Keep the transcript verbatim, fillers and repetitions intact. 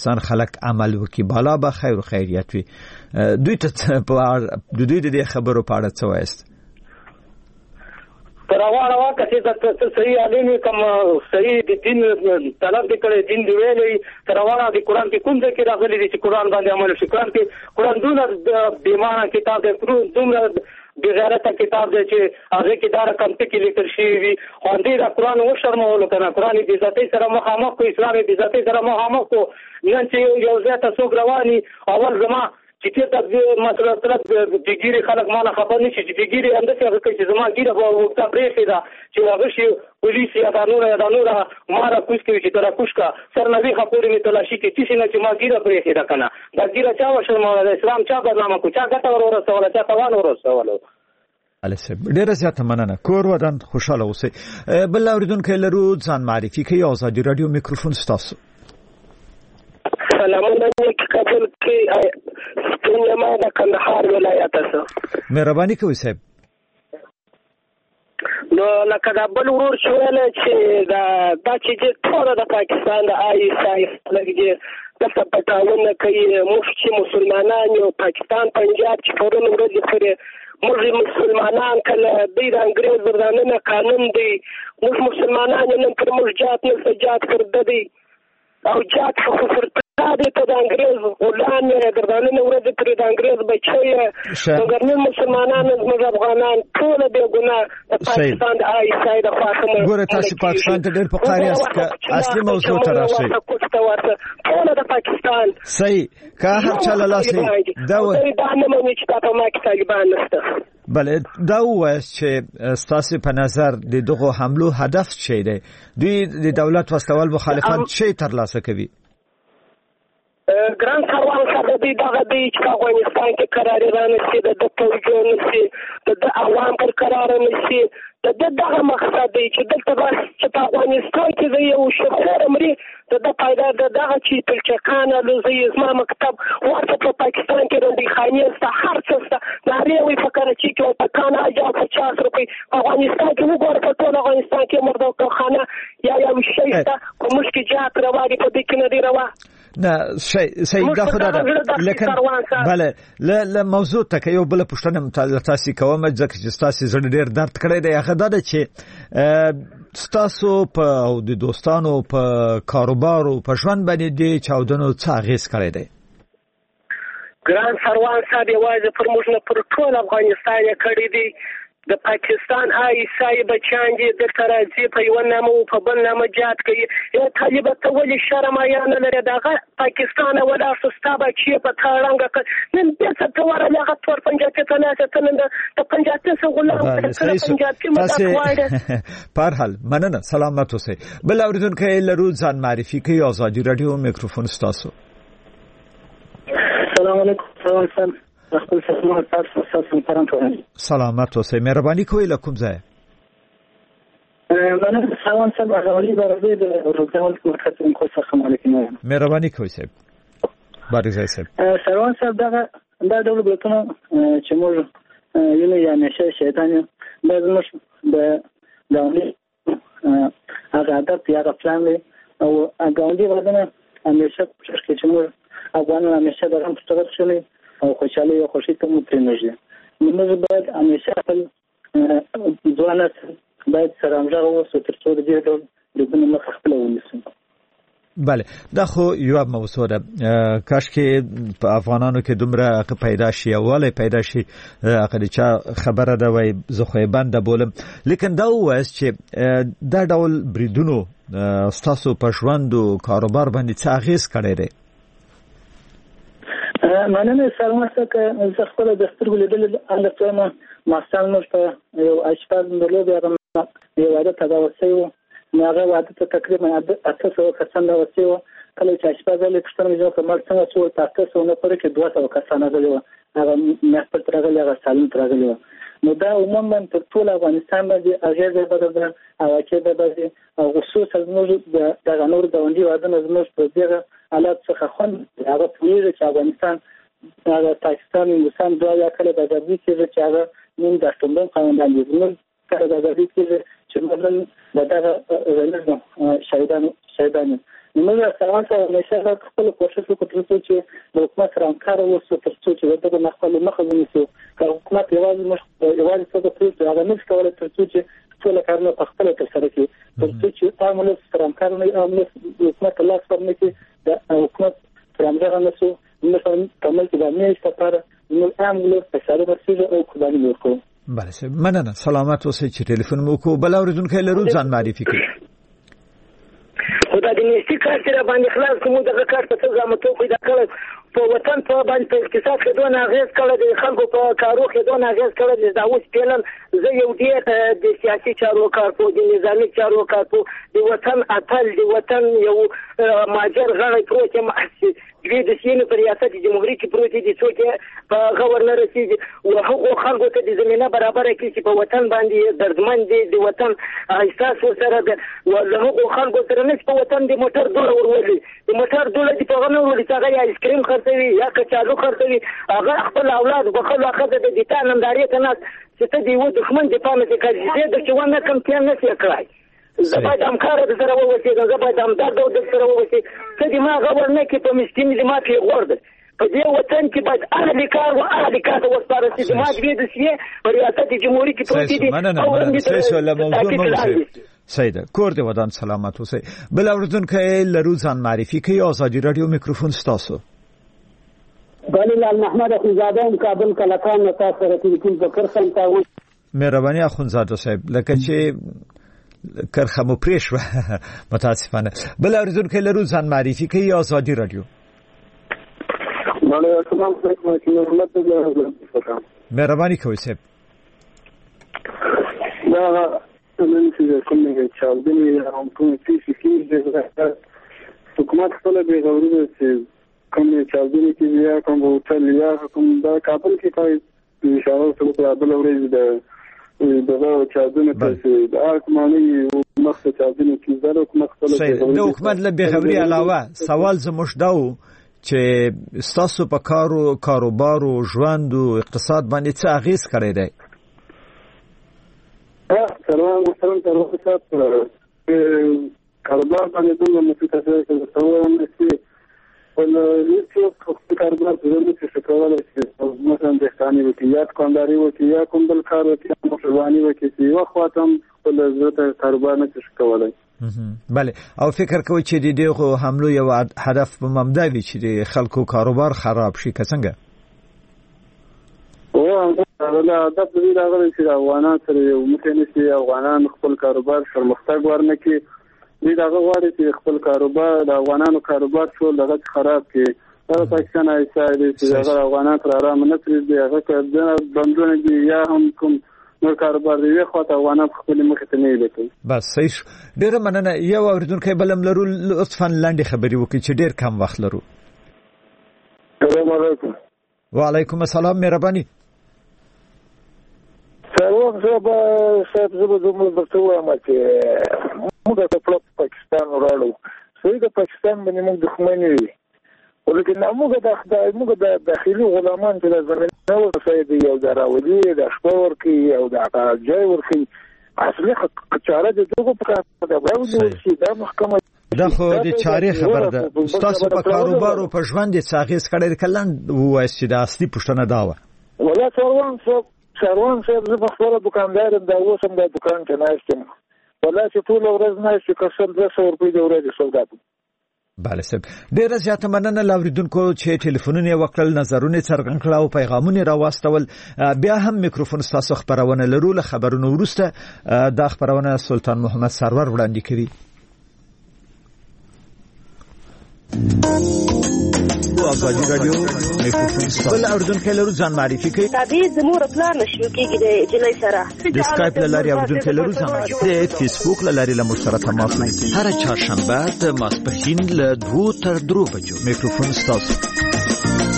پاکستان خلک عمل وکي بالا به خیر او خیریت وي. دوی ته په دوی د خبرو په اړه څه وایست؟ تراواره واکه چې صحیح عالم کوم صحیح د دین طلب کړي دین دی ویلي تراواره د قران کې کوم ځای کې راغلي دي چې قران باندې عمل شي. قران کې قران دونه بیمانه کتاب دی، دومره بغیرته کتاب دی چې هغه کې دا رقم ټکی لیکل شوی وي. خو دې دا قران و شرمولو کنه، قران دې ذاتي سره مخامخ کو، اسلام دې ذاتي سره مخامخ کو. نن چې یو ځای ته څوک رواني اول زما چې ته مثلا طرف د ګيري خلک مانه خبر نشي چې ګيري اندته هغه چې زما ګيره په وخت پرېښې ده چې هغه شي پولیس یا قانون یا قانون ماره کوش کوي چې تر کوش کا سر نبی خپوري می تلاشي کې چې نه چې ما ګيره پرېښې ده کنه. دا ګيره چا وشرمول اسلام چا بدنامه کو، چا ګټه ور ورسول، چا توان ورسول. السه ډیره زیاته مننه. کور ودان خوشاله اوسئ. بل اوریدونکو لرو ځان معرفي کوي. آزادي رادیو میکروفون ستاسو. سلامونه قبول کی ستنه ما د کندهار ولایت څخه. مهرباني کوئ صاحب. نو لکه دا بل ورور شویل چې دا دا چې ټول د پاکستان د آی ایس آی لګي د پټاونه کوي مفتی مسلمانان او پاکستان پنجاب چې پرون ورځ پرې موږ مسلمانان کله د انګريز ورانه قانون دی، موږ مسلمانان نن پر موږ جات نه سجاد کړ دی او جات خو فرته دې ته د انګريز غلام ګرځانه ورځ پر د انګريز بچي مګر مسلمانان موږ افغانان ټول به ګناه د پاکستان د آی ایس آی د خاطر ګوره تاسو پاکستان ته ډېر په قاری است اصلي موضوع ته راشي ټول د پاکستان صحیح که هر چا له لاسه دا و دا نه مې چې تاسو ما کې طالبان نشته. بله دا وایست چې ستاسو په نظر د دغه حملو هدف چی دی؟ دوی د دولت وسلوال مخالفان چی ترلاسه کوي؟ ګران کاروان څخه د دغه د افغانستان کې قرار رانه سي د توجه نشي د عوام پر قرار نشي د دغه مقصد دی چې دلته بس چې په افغانستان کې د یو شخص امري د پیدا د دغه چې پلچکانه لزی اسما مکتب ورته په پاکستان کې د خاني سره هر څه د ریوي فکر چې کې په کانا اجازه پچاس روپۍ افغانستان کې وګور په ټول افغانستان کې مرده خانه یا یو شي ته کوم مشکلات راوړي په دې کې نه دی روا نه صحیح دا خدا ده. لیکن بله له موضوع ته یو بل پښتنه تاسو کوم ځکه چې تاسو زړه ډیر درد کړی دی هغه دا چې تاسو په د دوستانو په کاروبار او په ژوند باندې دی چاودنو څه اغیز کړی دی؟ ګران سروان صاحب یوازې پر موږ نه پر ټول افغانستان کړی دی. د پاکستان آی ایس آی بچان دي د ترازی په یو نامو په بل نامه جات کوي. یو طالب ته ولې شرم یا نه لري دغه پاکستان ولا سستا بچي په تارنګ نن د څه ور هغه تور پنجاب ته نه ته نن د پنجاب څخه غلام پنجاب کې متقاعد په هر حال مننه سلامت اوسئ. بل اوریدونکو لرو ځان معرفي کوي. آزادي رادیو میکروفون ستاسو. السلام علیکم. خپل سلامت تاسو تاسو پرانټو سلامت اوسئ. مهرباني کوئ له کوم ځای؟ مننه سلام صاحب غوړي برابر د روزګار کوټه کو څخه مالکینه. مهرباني کوئ صاحب. بارزای صاحب. سلام صاحب دا دا ډول بلتونه چې موږ یو یا نشه شیطان د موږ د داوني هغه عادت یا پلان او هغه ودانه همیشه کوشش کوي چې موږ افغانان همیشه د هم څه شي او خوشاله او خوشی ته مو پرېنږدي. موږ باید همیشه خپل ځوانات باید سره همغږي اوسو تر څو د دې ډول د مخ خپل ونیسو. بله دا خو یو موضوع ده. کاش کې په افغانانو کې دومره پیدا شي اوله پیدا شي هغه چې خبره ده وای زه خو بنده بولم. لیکن دا وایي چې دا ډول بریدونو ستاسو په ژوند او کاروبار باندې څه اغیز کړی دی؟ مننه سلام څخه زه خپل د سترګو لیدل البته ما ماستان مش په یو اشپاز ملو بیا یو عادت دا وسیو نو هغه عادت تقریبا اته سوه کسان دا وسیو کله چې اشپاز له پښتنه جو کومل څنګه څو تاسو نه پرې کې دوه سوه کسان غلي هغه مې په ترغلي هغه سالم ترغلي نو دا عموما په ټول افغانستان باندې هغه به د او چې د خصوصا موږ د غنور د وندي وادن زموږ په دغه حالات څخه خون هغه پوهیږي چې افغانستان هغه پاکستان هندوستان دوه یا کله د غربي کې چې هغه نن د ټومبن قوانین دي موږ کله د غربي کې چې موږ دغه غلط شهیدان شهیدان موږ سلام سره نشه خپل کوشش وکړو چې د حکومت سره همکار اوسو ترڅو چې دغه خپل مخه ونیسو که حکومت یوازې مخ یوازې څه کوي هغه نه کوي ترڅو چې ټول کارونه په خپل تر سره کوي ترڅو چې عامل سره همکار نه عامل حکومت الله سره نه کوي د حکومت سره همکار نه سو مثلا کومل چې د میاشت لپاره نو عامل په سره ورسېږي او قرباني ورکوي. بله مننه سلامت اوسئ چې ټلیفون مو کو بل اوریدونکو لرو ځان معرفي کړئ. خدای دې نشي کار سره باندې خلاص کوم دغه کار په څه زموږ پیدا کړل په وطن په باندې په اقتصاد کې دونه اغیز کړل د خلکو په کارو کې دونه اغیز کړل دا اوس پیلن زه یو ډیر د سیاسي چارو کارپو د نظامی چارو کارپو د وطن اتل د وطن یو ماجر غړی پروت یم دوی د سیمې په ریاست جمهوریت کې پروت دي څوک په گورنر رسیدي او هغه خلکو ته د زمينه برابر کړي چې په وطن باندې دردمن دي د وطن احساس سره ده او هغه خلکو سره نه په وطن د موټر دوله ورولي د موټر دوله د په غنو ورولي چې هغه آیس کریم خرڅوي یا کچالو خرڅوي هغه خپل اولاد بخلو اخذ د دیتا نمداري ته نه چې ته دی و دښمن د پامه کې کوي د چې ونه کم پیان نه کړای زباید همکار د سره ووسی زباید همدار د سره ووسی ته دې ما غوړ نه کې په مسکین دې ما کې غورد په دې وطن کې باید اهل کار او اهل کار وسپاره چې ما دې د سیه په ریاست جمهوریت کې پروت دي او هم دې له موضوع موضوع سیده کور دې ودان سلامت اوسئ. بل اوریدونکو لرو ځان معرفي کوي ازادي رادیو میکروفون ستاسو. بله لال محمد اخونزاده ام کابل کلکان نتا سره ټلیفون په کرخم تاون مهرباني اخونزاده صاحب لکه چې کرخه مو پریش و متاسفانه. بل اوریدونکو لرو ځان معرفي کوي ازادي رادیو. بله السلام علیکم مهرباني کوي صاحب. دا نن چې کومه چاودنې هم کومه چې کیږي حکومت خپل به غوړي چې کومه چاودنې کې یا کوم هوټل یا کوم دا کابل کې کوي اشاره څه په بل ورځ ده دغه چاودنې ته د حکومتي مخه چاودنې کې زره کوم خپل د حکومت له بغوري علاوه سوال زموږ داو چې ستاسو په کارو کاروبار او ژوند او اقتصاد باندې څه اغیز کړی دی؟ ها سلام محترم تاسو ته کاروبار باندې دوه متکثر کړو چې ولې چې خپل کاروبار زموږ څه کولای شي مثلا د ثاني وکیات کانداري وکیا کوم بل کار وکیا مشروعاني وکي چې یو خاطم خپل ضرورت کاروبار نه څه کولای. بله او فکر کوي چې د دغه حملو یو هدف په ممدا وي چې د خلکو کاروبار خراب شي که څنګه؟ او دا د دې راغلي چې افغانان سره یو ممکن شي افغانان خپل کاروبار پرمختګ ورنکړي دې دا غواړي چې خپل کاروبار د افغانانو کاروبار ټول دغه خراب کړي. دا پاکستان ایسایي چې هغه افغانان تر آرام نه پریږدي هغه کړه بندونه دي یا هم کوم نور کاروبار دی خو ته افغانان خپل مخ ته نه لیکي. بس صحیح ډیر مننه. یو اوریدونکو بلم لرو لطفا لاندې خبري وکړي چې ډیر کم وخت لرو. السلام علیکم. وعلیکم السلام مهرباني. سلام صاحب صاحب زه به دومره درته وایم چې موږ د پاکستان وراړو صحیح د پاکستان باندې موږ دښمن یو ولیکن موږ د خدای موږ د داخلي غلامان چې د زمینه ورسېدي یو د راولي د شپه ورکی او د ځای ورکی اصلي چاره د دغه په د باندې چې د محکمه دا خو د چاري خبر ده تاسو په کاروبار او په ژوند د ساغیس کړي کلن وایي چې د اصلي پښتنه داوه ولا څوروان څو څوروان څو زه په خپل دکاندار د اوسم د دکان کې ناشتم ولا چې ټول ورځ نه شي کسر د څو روپۍ د ورځې سودا. بله صاحب ډیره زیاته مننه لاوریدونکو چې ټلیفونونه وکړل نظرونه څرګند کړل او پیغامونه راوستول. بیا هم میکروفون تاسو خبرونه لرو له خبرونو وروسته دا خبرونه سلطان محمد سرور وړاندې کوي. ازادي رادیو میکروفون ستاسو بل اوریدونکو لرو ځان معرفي کوي. تابع زموږ پلان نشو کېږي د جلای سره د سکایپ لاري اوریدونکو لرو ځان معرفي کوي. فیسبوک لاري له مشترک تماس نیسي. هر چهارشنبه د ماسپښین له دوه تر درې بجو میکروفون ستاسو.